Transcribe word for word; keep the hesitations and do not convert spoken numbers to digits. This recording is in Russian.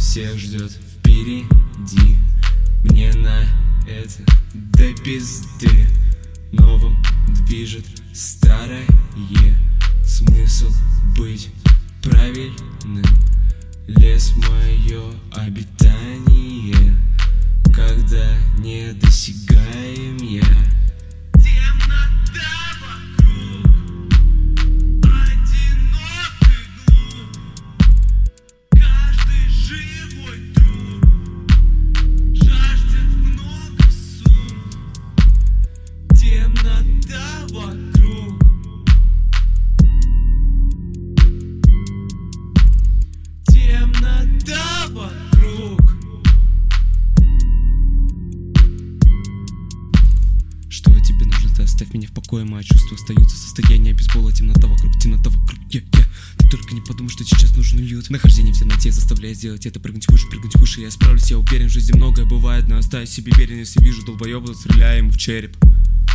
всех ждет впереди. Мне на это до пизды. Новым движет старое. Смысл быть правильным. Лес мое обитание, когда не досягаем я. Темнота вокруг, одинок и глуп. Каждый живой труп жаждет много сум. Темнота вокруг, темнота вокруг. Что тебе нужно, ты оставь меня в покое. Мои чувства остаются в состоянии бейсбола. Темнота вокруг, темнота вокруг, я, я. Ты только не подумай, что сейчас нужен лют. Нахождение в темноте заставляет сделать это. Прыгнуть выше, прыгнуть выше, я справлюсь, я уверен. В жизни многое бывает, но оставь себе верен. Если вижу долбоеба, то стреляю ему в череп.